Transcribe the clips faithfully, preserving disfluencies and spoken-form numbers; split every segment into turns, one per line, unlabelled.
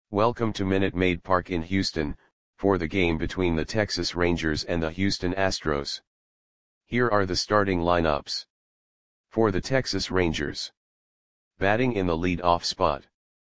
Welcome to Minute Maid Park in Houston, for the game between the Texas Rangers and the Houston Astros. Here are the starting lineups. For the Texas Rangers. Batting in the lead-off spot.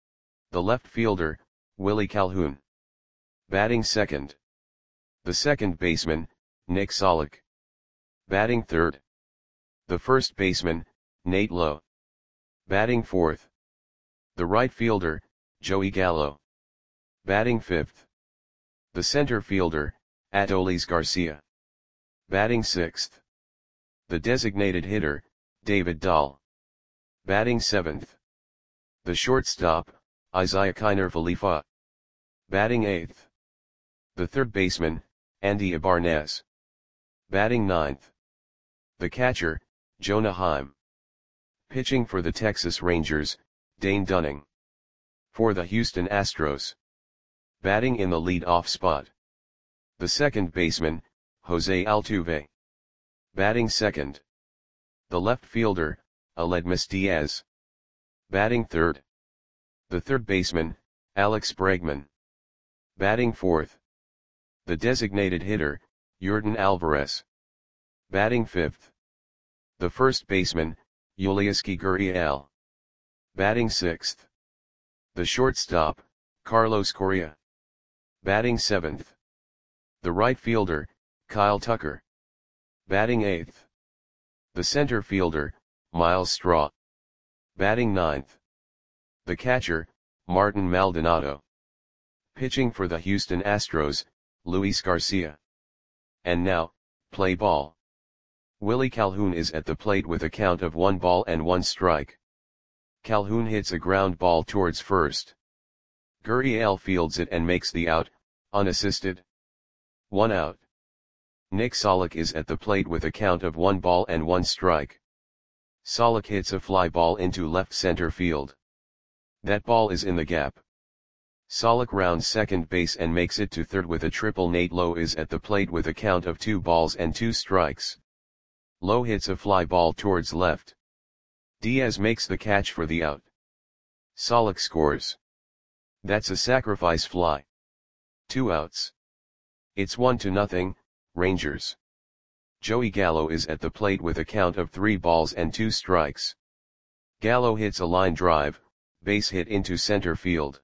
The left fielder, Willie Calhoun. Batting second. The second baseman, Nick Solak. Batting third. The first baseman, Nate Lowe. Batting fourth. The right fielder, Joey Gallo. Batting fifth. The center fielder, Adolis Garcia. Batting sixth. The designated hitter, David Dahl. Batting seventh. The shortstop, Isaiah Kiner Falefa. Batting eighth. The third baseman, Andy Ibarnez. Batting ninth. The catcher, Jonah Heim. Pitching for the Texas Rangers, Dane Dunning. For the Houston Astros. Batting in the lead-off spot. The second baseman, Jose Altuve. Batting second. The left fielder, Aledmys Diaz. Batting third. The third baseman, Alex Bregman. Batting fourth. The designated hitter, Yordan Alvarez. Batting fifth. The first baseman, Yulieski Gurriel. Batting sixth. The shortstop, Carlos Correa. Batting seventh. The right fielder, Kyle Tucker. Batting eighth. The center fielder, Myles Straw. Batting ninth. The catcher, Martin Maldonado. Pitching for the Houston Astros, Luis Garcia. And now, play ball. Willie Calhoun is at the plate with a count of one ball and one strike. Calhoun hits a ground ball towards first. Gurriel fields it and makes the out, unassisted. One out. Nick Solak is at the plate with a count of one ball and one strike. Solak hits a fly ball into left center field. That ball is in the gap. Solak rounds second base and makes it to third with a triple. Nate Lowe is at the plate with a count of two balls and two strikes. Lowe hits a fly ball towards left. Diaz makes the catch for the out. Solak scores. That's a sacrifice fly. Two outs. It's one to nothing, Rangers. Joey Gallo is at the plate with a count of three balls and two strikes. Gallo hits a line drive, base hit into center field.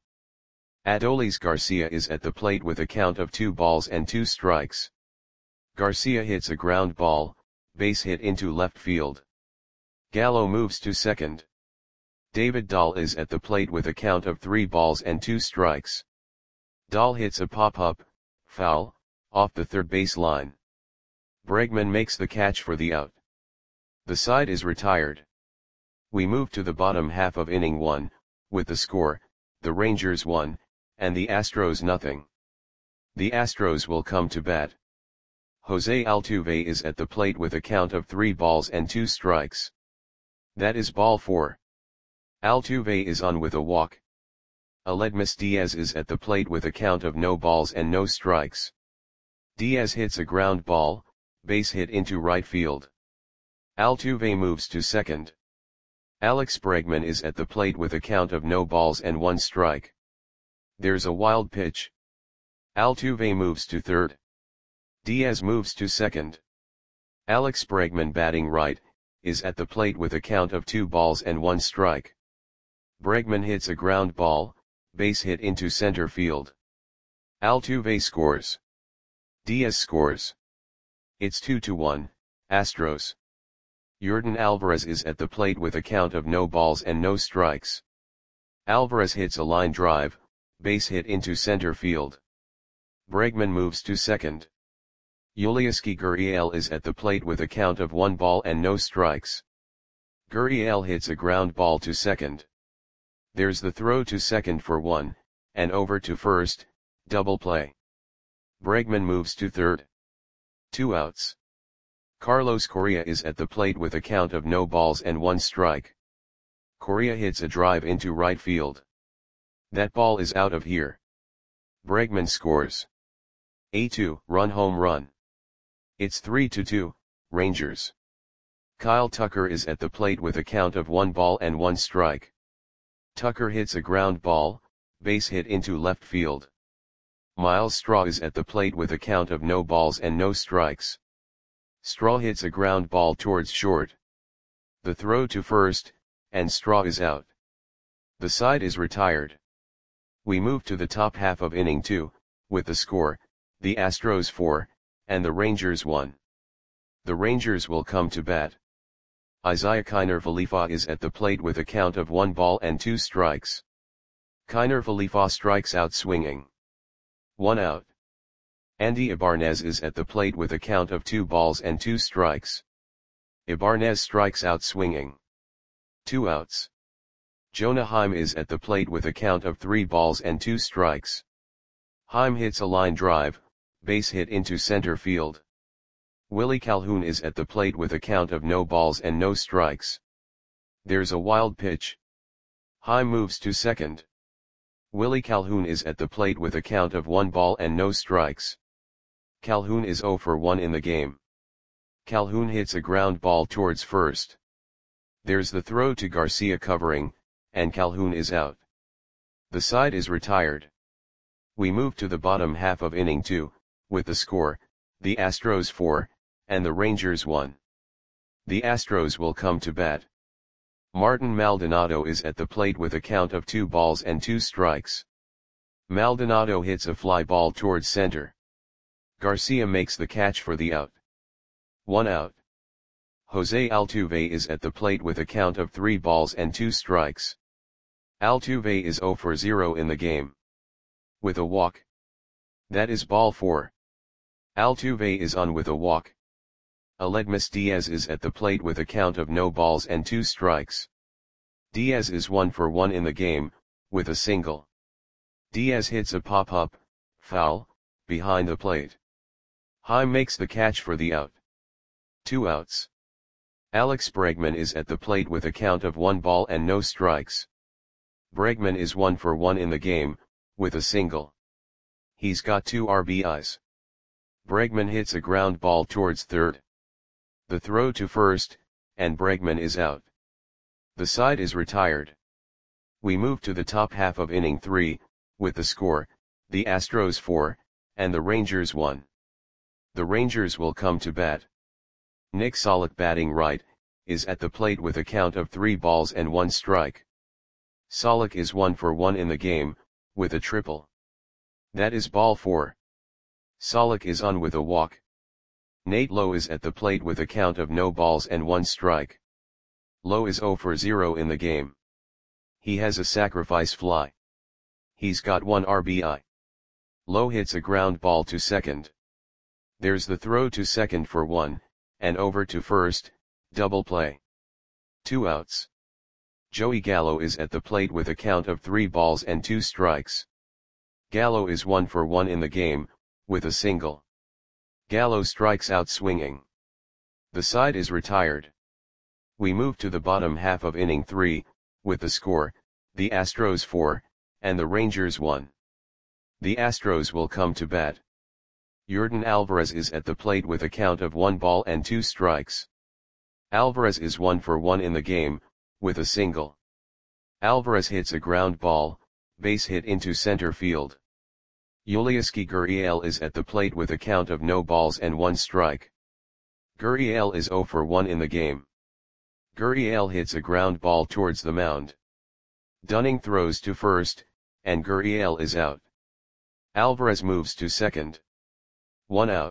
Adolis Garcia is at the plate with a count of two balls and two strikes. Garcia hits a ground ball, base hit into left field. Gallo moves to second. David Dahl is at the plate with a count of three balls and two strikes. Dahl hits a pop-up, foul, off the third base line. Bregman makes the catch for the out. The side is retired. We move to the bottom half of inning one, with the score, the Rangers one, and the Astros nothing. The Astros will come to bat. Jose Altuve is at the plate with a count of three balls and two strikes. That is ball four. Altuve is on with a walk. Aledmys Diaz is at the plate with a count of no balls and no strikes. Diaz hits a ground ball, base hit into right field. Altuve moves to second. Alex Bregman is at the plate with a count of no balls and one strike. There's a wild pitch. Altuve moves to third. Diaz moves to second. Alex Bregman, batting right, is at the plate with a count of two balls and one strike. Bregman hits a ground ball, base hit into center field. Altuve scores. Diaz scores. It's two to one, Astros. Yordan Alvarez is at the plate with a count of no balls and no strikes. Alvarez hits a line drive, base hit into center field. Bregman moves to second. Yulieski Gurriel is at the plate with a count of one ball and no strikes. Gurriel hits a ground ball to second. There's the throw to second for one, and over to first, double play. Bregman moves to third. Two outs. Carlos Correa is at the plate with a count of no balls and one strike. Correa hits a drive into right field. That ball is out of here. Bregman scores. A two-run home run. It's three to two, Rangers. Kyle Tucker is at the plate with a count of one ball and one strike. Tucker hits a ground ball, base hit into left field. Miles Straw is at the plate with a count of no balls and no strikes. Straw hits a ground ball towards short. The throw to first, and Straw is out. The side is retired. We move to the top half of inning two, with the score, the Astros four, and the Rangers one. The Rangers will come to bat. Isiah Kiner Falefa is at the plate with a count of one ball and two strikes. Kiner Falefa strikes out swinging. One out. Andy Ibarnez is at the plate with a count of two balls and two strikes. Ibarnez strikes out swinging. Two outs. Jonah Heim is at the plate with a count of three balls and two strikes. Heim hits a line drive, base hit into center field. Willie Calhoun is at the plate with a count of no balls and no strikes. There's a wild pitch. Heim moves to second. Willie Calhoun is at the plate with a count of one ball and no strikes. Calhoun is oh for one in the game. Calhoun hits a ground ball towards first. There's the throw to Garcia covering, and Calhoun is out. The side is retired. We move to the bottom half of inning two, with the score, the Astros four, and the Rangers one. The Astros will come to bat. Martin Maldonado is at the plate with a count of two balls and two strikes. Maldonado hits a fly ball towards center. Garcia makes the catch for the out. One out. Jose Altuve is at the plate with a count of three balls and two strikes. Altuve is oh for zero in the game. With a walk. That is ball four. Altuve is on with a walk. Aledmus Diaz is at the plate with a count of no balls and two strikes. Diaz is one for one in the game, with a single. Diaz hits a pop-up, foul, behind the plate. Heim makes the catch for the out. Two outs. Alex Bregman is at the plate with a count of one ball and no strikes. Bregman is one for one in the game, with a single. He's got two R B Is. Bregman hits a ground ball towards third. The throw to first, and Bregman is out. The side is retired. We move to the top half of inning three, with the score, the Astros four, and the Rangers one. The Rangers will come to bat. Nick Solak batting right, is at the plate with a count of three balls and one strike. Solak is one for one in the game, with a triple. That is ball four. Solak is on with a walk. Nate Lowe is at the plate with a count of no balls and one strike. Lowe is oh for zero in the game. He has a sacrifice fly. He's got one R B I. Lowe hits a ground ball to second. There's the throw to second for one, and over to first, double play. Two outs. Joey Gallo is at the plate with a count of three balls and two strikes. Gallo is one for one in the game, with a single. Gallo strikes out swinging. The side is retired. We move to the bottom half of inning three, with the score, the Astros four, and the Rangers one. The Astros will come to bat. Yordan Alvarez is at the plate with a count of one ball and two strikes. Alvarez is one for one in the game, with a single. Alvarez hits a ground ball, base hit into center field. Yulieski Gurriel is at the plate with a count of no balls and one strike. Gurriel is oh for one in the game. Gurriel hits a ground ball towards the mound. Dunning throws to first, and Gurriel is out. Alvarez moves to second. One out.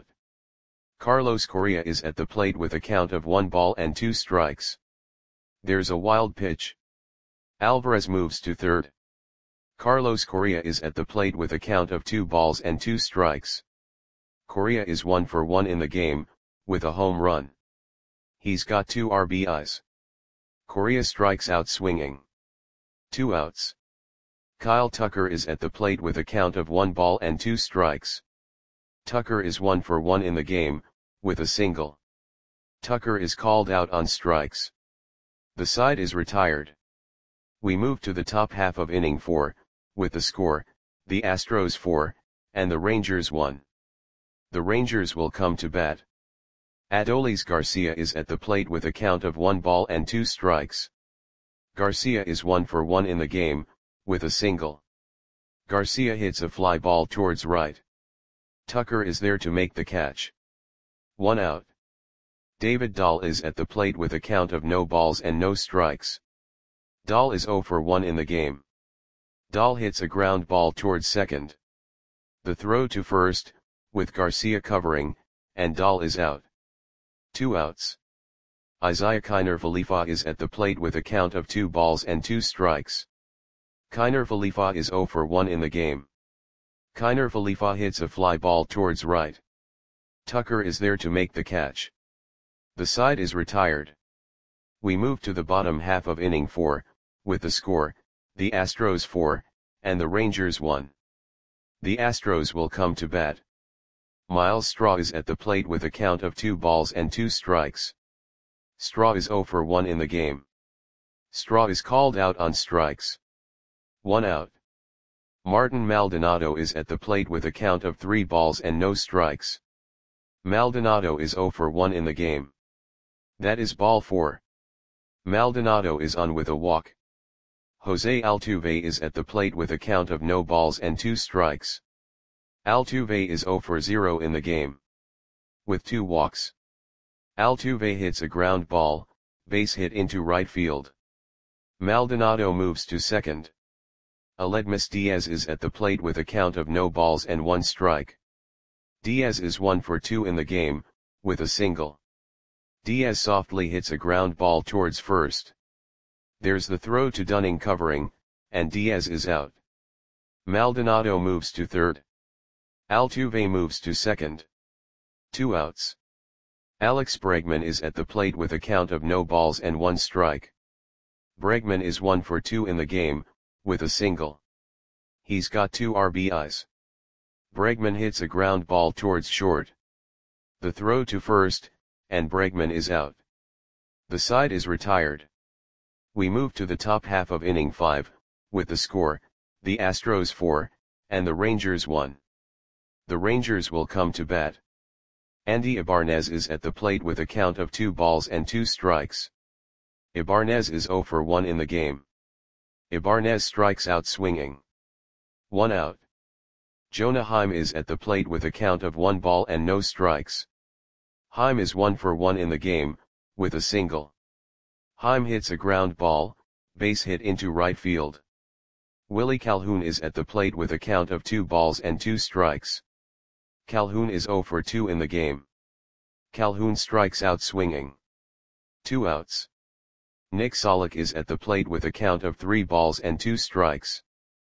Carlos Correa is at the plate with a count of one ball and two strikes. There's a wild pitch. Alvarez moves to third. Carlos Correa is at the plate with a count of two balls and two strikes. Correa is one for one in the game, with a home run. He's got two R B Is. Correa strikes out swinging. Two outs. Kyle Tucker is at the plate with a count of one ball and two strikes. Tucker is one for one in the game, with a single. Tucker is called out on strikes. The side is retired. We move to the top half of inning four, with the score, the Astros four, and the Rangers one. The Rangers will come to bat. Adolis Garcia is at the plate with a count of one ball and two strikes. Garcia is one for one in the game, with a single. Garcia hits a fly ball towards right. Tucker is there to make the catch. One out. David Dahl is at the plate with a count of no balls and no strikes. Dahl is zero for one in the game. Dahl hits a ground ball towards second. The throw to first, with Garcia covering, and Dahl is out. Two outs. Isaiah Kiner Falefa is at the plate with a count of two balls and two strikes. Kiner Falefa is zero for one in the game. Kiner Falefa hits a fly ball towards right. Tucker is there to make the catch. The side is retired. We move to the bottom half of inning four, with the score, the Astros four, and the Rangers one. The Astros will come to bat. Miles Straw is at the plate with a count of two balls and two strikes. Straw is zero for one in the game. Straw is called out on strikes. One out. Martin Maldonado is at the plate with a count of three balls and no strikes. Maldonado is zero for one in the game. That is ball four. Maldonado is on with a walk. Jose Altuve is at the plate with a count of no balls and two strikes. Altuve is zero for zero in the game. With two walks. Altuve hits a ground ball, base hit into right field. Maldonado moves to second. Aledmus Diaz is at the plate with a count of no balls and one strike. Diaz is one for two in the game, with a single. Diaz softly hits a ground ball towards first. There's the throw to Dunning covering, and Diaz is out. Maldonado moves to third. Altuve moves to second. Two outs. Alex Bregman is at the plate with a count of no balls and one strike. Bregman is one for two in the game, with a single. He's got two R B Is. Bregman hits a ground ball towards short. The throw to first, and Bregman is out. The side is retired. We move to the top half of inning five, with the score, the Astros four, and the Rangers one. The Rangers will come to bat. Andy Ibanez is at the plate with a count of two balls and two strikes. Ibanez is zero for one in the game. Ibanez strikes out swinging. One out. Jonah Heim is at the plate with a count of one ball and no strikes. Heim is one for one in the game, with a single. Heim hits a ground ball, base hit into right field. Willie Calhoun is at the plate with a count of two balls and two strikes. Calhoun is zero for two in the game. Calhoun strikes out swinging. Two outs. Nick Solak is at the plate with a count of three balls and two strikes.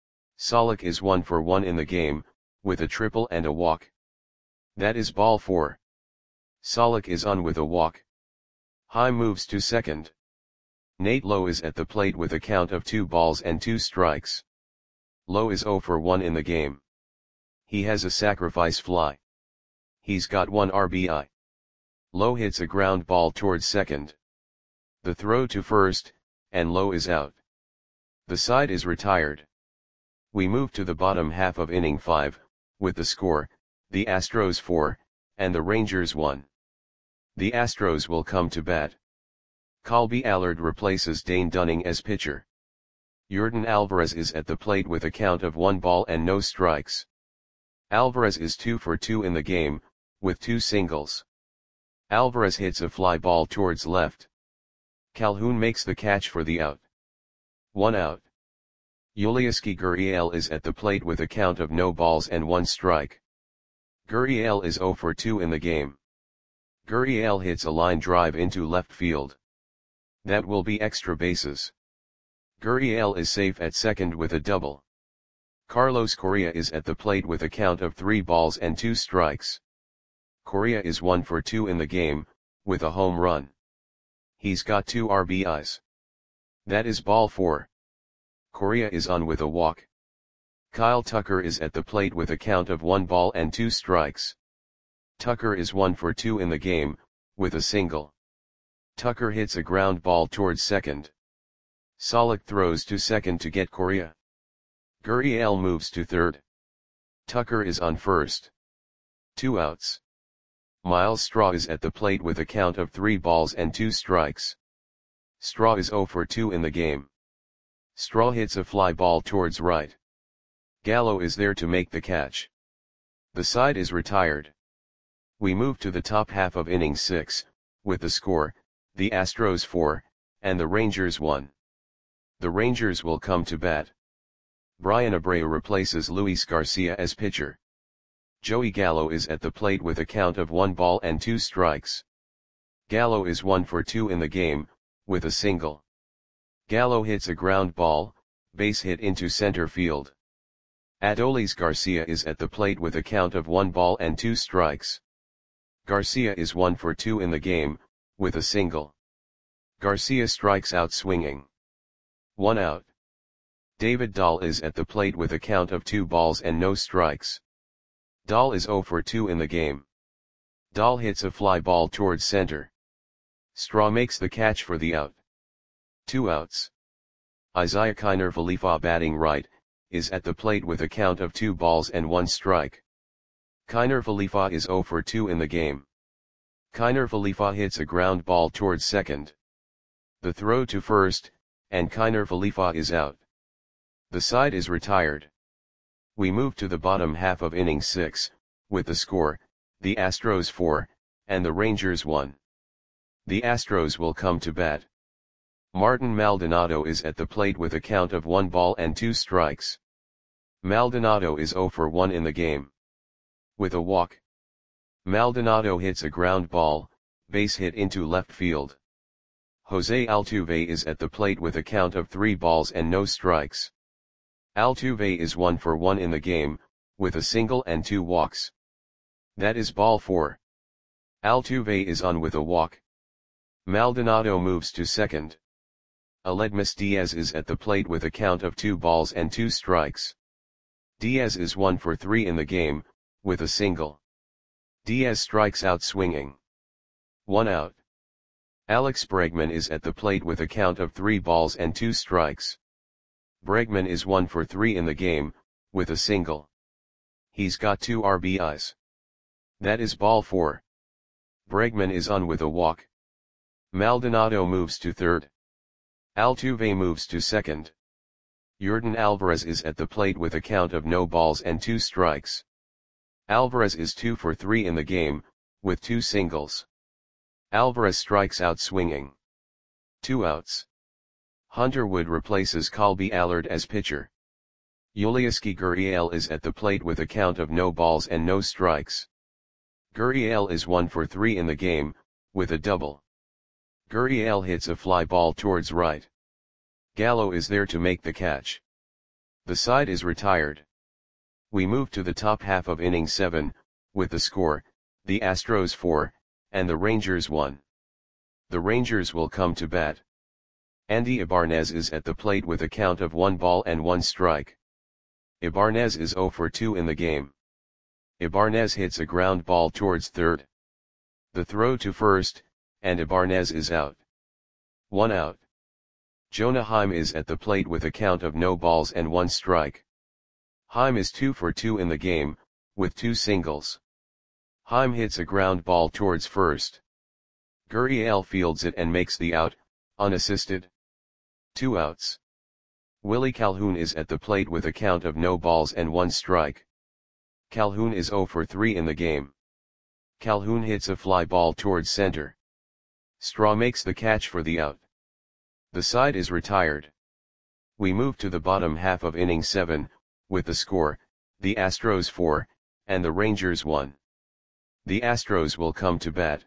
Solak is one for one in the game, with a triple and a walk. That is ball four. Solak is on with a walk. Heim moves to second. Nate Lowe is at the plate with a count of two balls and two strikes. Lowe is zero for one in the game. He has a sacrifice fly. He's got one R B I. Lowe hits a ground ball towards second. The throw to first, and Lowe is out. The side is retired. We move to the bottom half of inning five, with the score, the Astros four, and the Rangers one. The Astros will come to bat. Colby Allard replaces Dane Dunning as pitcher. Yordan Alvarez is at the plate with a count of one ball and no strikes. Alvarez is two for two in the game, with two singles. Alvarez hits a fly ball towards left. Calhoun makes the catch for the out. One out. Yulieski Gurriel is at the plate with a count of no balls and one strike. Gurriel is zero for two in the game. Gurriel hits a line drive into left field. That will be extra bases. Gurriel is safe at second with a double. Carlos Correa is at the plate with a count of three balls and two strikes. Correa is one for two in the game, with a home run. He's got two R B Is. That is ball four. Correa is on with a walk. Kyle Tucker is at the plate with a count of one ball and two strikes. Tucker is one for two in the game, with a single. Tucker hits a ground ball towards second. Solak throws to second to get Correa. Gurriel moves to third. Tucker is on first. Two outs. Miles Straw is at the plate with a count of three balls and two strikes. Straw is zero for two in the game. Straw hits a fly ball towards right. Gallo is there to make the catch. The side is retired. We move to the top half of inning six, with the score, the Astros four, and the Rangers one. The Rangers will come to bat. Brian Abreu replaces Luis Garcia as pitcher. Joey Gallo is at the plate with a count of one ball and two strikes. Gallo is one for two in the game, with a single. Gallo hits a ground ball, base hit into center field. Adolis Garcia is at the plate with a count of one ball and two strikes. Garcia is one for two in the game, with a single. Garcia strikes out swinging. One out. David Dahl is at the plate with a count of two balls and no strikes. Dahl is zero for two in the game. Dahl hits a fly ball towards center. Straw makes the catch for the out. Two outs. Isaiah Kiner Falefa, batting right, is at the plate with a count of two balls and one strike. Kiner Falefa is zero for two in the game. Kiner Falefa hits a ground ball towards second. The throw to first, and Kiner Falefa is out. The side is retired. We move to the bottom half of inning six, with the score, the Astros four, and the Rangers one. The Astros will come to bat. Martin Maldonado is at the plate with a count of one ball and two strikes. Maldonado is zero for one in the game. With a walk. Maldonado hits a ground ball, base hit into left field. Jose Altuve is at the plate with a count of three balls and no strikes. Altuve is one for one in the game, with a single and two walks. That is ball four. Altuve is on with a walk. Maldonado moves to second. Aledmus Diaz is at the plate with a count of two balls and two strikes. Diaz is one for three in the game, with a single. Diaz strikes out swinging. One out. Alex Bregman is at the plate with a count of three balls and two strikes. Bregman is one for three in the game, with a single. He's got two R B Is. That is ball four. Bregman is on with a walk. Maldonado moves to third. Altuve moves to second. Yordan Alvarez is at the plate with a count of no balls and two strikes. Alvarez is two for three in the game, with two singles. Alvarez strikes out swinging. Two outs. Hunter Wood replaces Colby Allard as pitcher. Yulieski Gurriel is at the plate with a count of no balls and no strikes. Gurriel is one for three in the game, with a double. Gurriel hits a fly ball towards right. Gallo is there to make the catch. The side is retired. We move to the top half of inning seven, with the score, the Astros four, and the Rangers one. The Rangers will come to bat. Andy Ibanez is at the plate with a count of one ball and one strike. Ibanez is zero for two in the game. Ibanez hits a ground ball towards third. The throw to first, and Ibanez is out. One out. Jonah Heim is at the plate with a count of no balls and one strike. Heim is two for two in the game, with two singles. Heim hits a ground ball towards first. Gurriel fields it and makes the out, unassisted. Two outs. Willie Calhoun is at the plate with a count of no balls and one strike. Calhoun is zero for three in the game. Calhoun hits a fly ball towards center. Straw makes the catch for the out. The side is retired. We move to the bottom half of inning seven, with the score, the Astros four, and the Rangers one. The Astros will come to bat.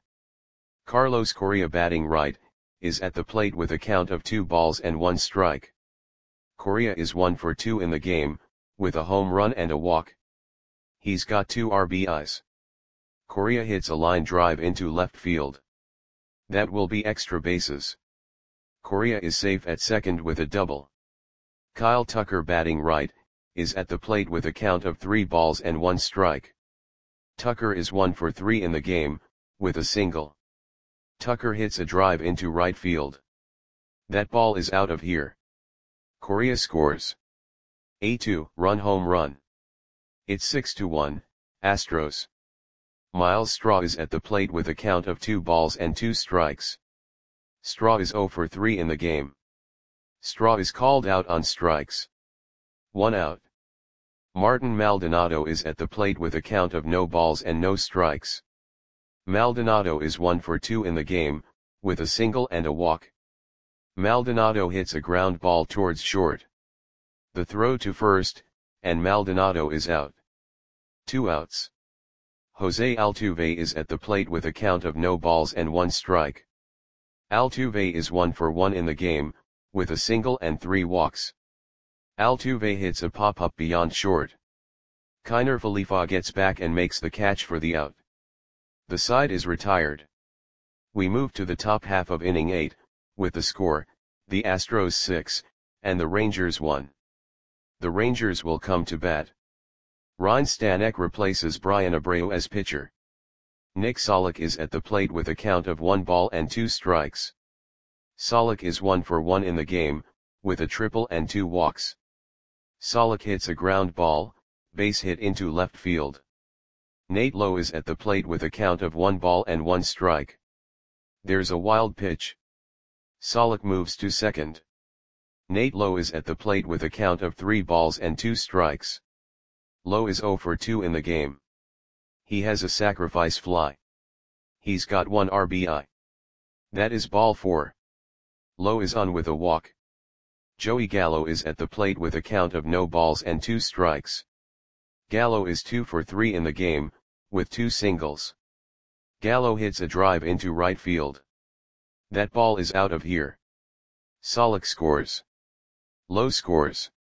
Carlos Correa, batting right, is at the plate with a count of two balls and one strike. Correa is one for two in the game, with a home run and a walk. He's got two R B Is. Correa hits a line drive into left field. That will be extra bases. Correa is safe at second with a double. Kyle Tucker, batting right, is at the plate with a count of three balls and one strike. Tucker is one for three in the game, with a single. Tucker hits a drive into right field. That ball is out of here. Correa scores a two-run home run. It's six to one, Astros. Miles Straw is at the plate with a count of two balls and two strikes. Straw is zero for three in the game. Straw is called out on strikes. One out. Martin Maldonado is at the plate with a count of no balls and no strikes. Maldonado is one for two in the game, with a single and a walk. Maldonado hits a ground ball towards short. The throw to first, and Maldonado is out. Two outs. Jose Altuve is at the plate with a count of no balls and one strike. Altuve is one for one in the game, with a single and three walks. Altuve hits a pop-up beyond short. Kiner Falefa gets back and makes the catch for the out. The side is retired. We move to the top half of inning eight, with the score, the Astros six, and the Rangers one. The Rangers will come to bat. Ryan Stanek replaces Brian Abreu as pitcher. Nick Solak is at the plate with a count of one ball and two strikes. Solak is one for one in the game, with a triple and two walks. Solak hits a ground ball, base hit into left field. Nate Lowe is at the plate with a count of one ball and one strike. There's a wild pitch. Solak moves to second. Nate Lowe is at the plate with a count of three balls and two strikes. Lowe is zero for two in the game. He has a sacrifice fly. He's got one R B I. That is ball four. Lowe is on with a walk. Joey Gallo is at the plate with a count of no balls and two strikes. Gallo is two for three in the game, with two singles. Gallo hits a drive into right field. That ball is out of here. Solak scores. Lowe scores.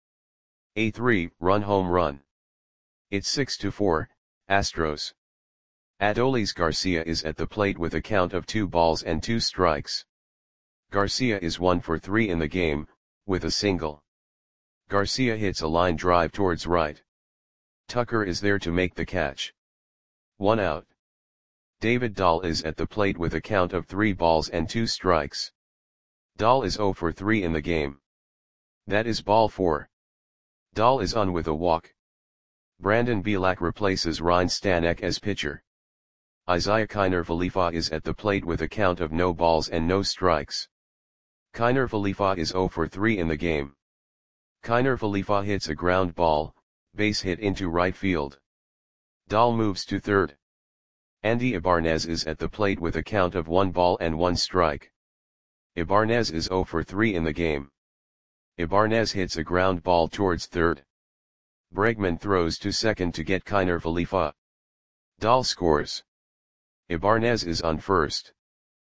A three-run home run. It's six to four, Astros. Adolis Garcia is at the plate with a count of two balls and two strikes. Garcia is one for three in the game, with a single. Garcia hits a line drive towards right. Tucker is there to make the catch. One out. David Dahl is at the plate with a count of three balls and two strikes. Dahl is zero for three in the game. That is ball four. Dahl is on with a walk. Brandon Bielak replaces Ryan Stanek as pitcher. Isaiah Kiner Falefa is at the plate with a count of no balls and no strikes. Kiner Falefa is zero for three in the game. Kiner Falefa hits a ground ball, base hit into right field. Dahl moves to third. Andy Ibarnez is at the plate with a count of one ball and one strike. Ibarnez is zero for three in the game. Ibarnez hits a ground ball towards third. Bregman throws to second to get Kiner Falefa. Dahl scores. Ibarnez is on first.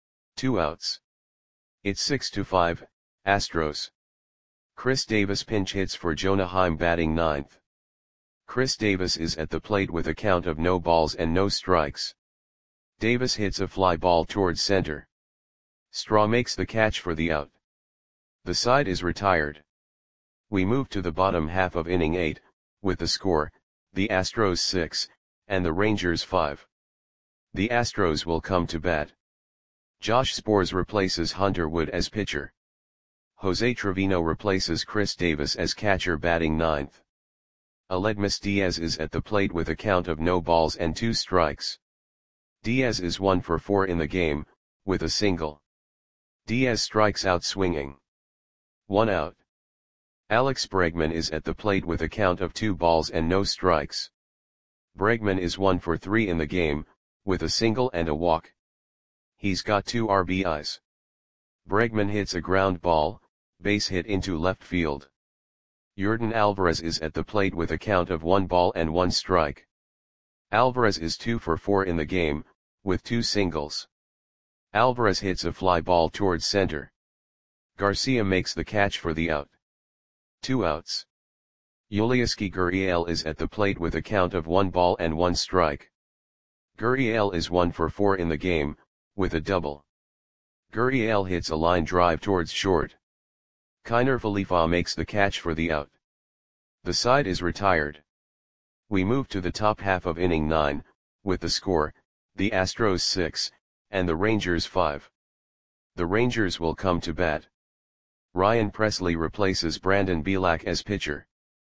Two outs. It's six to five, Astros. Chris Davis pinch hits for Jonah Heim batting ninth. Chris Davis is at the plate with a count of no balls and no strikes. Davis hits a fly ball towards center. Straw makes the catch for the out. The side is retired. We move to the bottom half of inning eight, with the score, the Astros six, and the Rangers five. The Astros will come to bat. Josh Sborz replaces Hunter Wood as pitcher. Jose Trevino replaces Chris Davis as catcher batting ninth. Aledmus Diaz is at the plate with a count of no balls and two strikes. Diaz is one for four in the game, with a single. Diaz strikes out swinging. One out. Alex Bregman is at the plate with a count of two balls and no strikes. Bregman is one for three in the game, with a single and a walk. He's got two R B Is. Bregman hits a ground ball, base hit into left field. Yordan Alvarez is at the plate with a count of one ball and one strike. Alvarez is two for four in the game, with two singles. Alvarez hits a fly ball towards center. Garcia makes the catch for the out. Two outs. Yulieski Gurriel is at the plate with a count of one ball and one strike. Gurriel is one for four in the game, with a double. Gurriel hits a line drive towards short. Kiner Falefa makes the catch for the out. The side is retired. We move to the top half of inning nine, with the score, the Astros six, and the Rangers five. The Rangers will come to bat. Ryan Presley replaces Brandon Bielak as pitcher.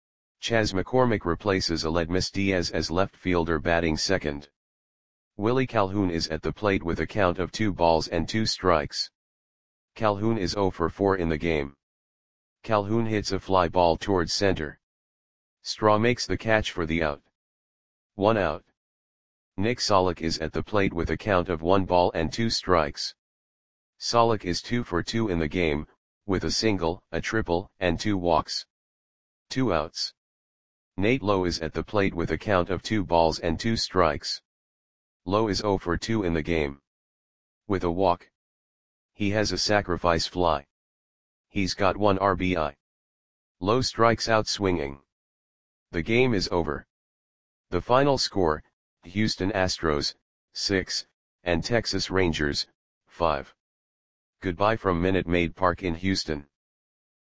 Chas McCormick replaces Aledmus Diaz as left fielder batting second. Willie Calhoun is at the plate with a count of two balls and two strikes. Calhoun is zero for four in the game. Calhoun hits a fly ball towards center. Straw makes the catch for the out. One out. Nick Solak is at the plate with a count of one ball and two strikes. Solak is two for two in the game, with a single, a triple, and two walks. Two outs. Nate Lowe is at the plate with a count of two balls and two strikes. Lowe is zero for two in the game. With a walk. He has a sacrifice fly. He's got one R B I. Lowe strikes out swinging. The game is over. The final score, Houston Astros, six, and Texas Rangers, five. Goodbye from Minute Maid Park in Houston.